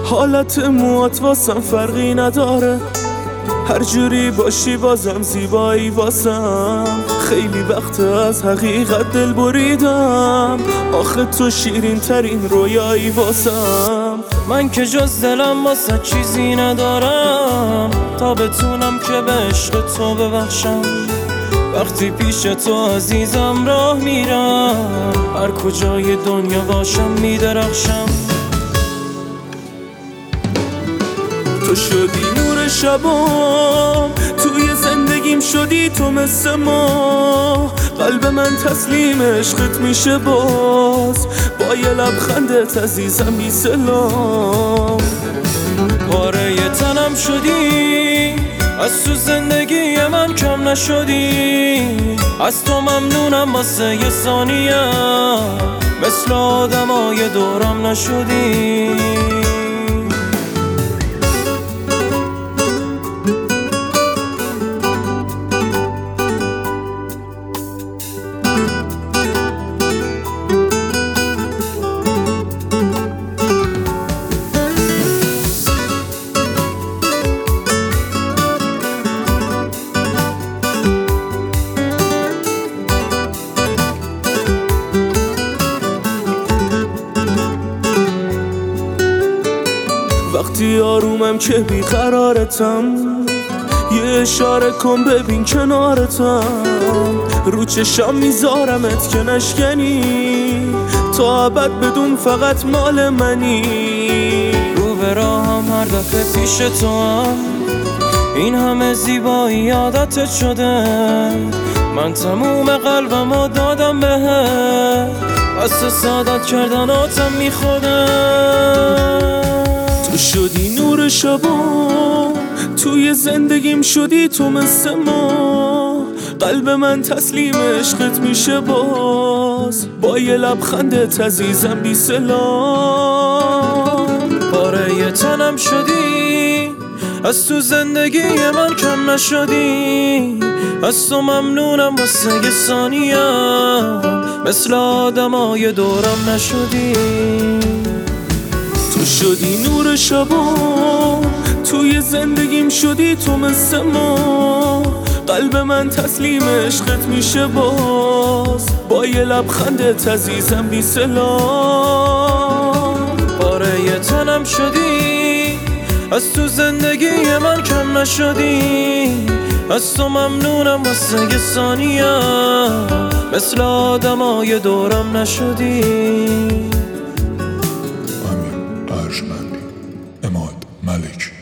حالت موات واسم فرقی نداره، هر جوری باشی بازم زیبایی واسم. خیلی وقت از حقیقت دل بریدم، آخه تو شیرین ترین رویایی واسم. من که جز دلم واسه چیزی ندارم، تا بتونم که به عشق تو ببخشم. وقتی پیش تو عزیزم راه میرم، هر کجای دنیا باشم میدرخشم. تو شدی نور شبام، توی زندگیم شدی تو مثل ما. قلب من تسلیم عشقت میشه باز، با یه لبخندت عزیزم بی سلام. پاره تنم شدی، از تو زندگی من کم نشدی. از تو ممنونم واسه یه ثانیه، مثل آدمای دورم نشدی. وقتی آرومم که بیقرارتم، یه اشاره کن ببین کنارتم. رو چشم میذارمت که نشکنی، تا ابد بدون فقط مال منی. رو به راهم هر دفعه پیش تو هم، این همه زیبایی عادتت شده. من تموم قلبمو دادم بهت، واسه سعادت کردناتم میخودم. تو شدی نور شبام، توی زندگیم شدی تو مثل ما. قلب من تسلیم عشقت میشه باز، با یه لبخندت عزیزم بی سلام. پاره تنم شدی، از تو زندگی من کم نشدی. از تو ممنونم واسه یه ثانیه، مثل آدمای دورم نشدی. تو شدی نور شبام، توی زندگیم شدی تو مثل ما. قلب من تسلیم عشقت میشه باز، با یه لبخندت عزیزم بی سلام. پاره تنم شدی، از تو زندگی من کم نشدی. از تو ممنونم واسه یه ثانیه، مثل آدمای دورم نشدی. امیر ارجمندی، عماد ملک.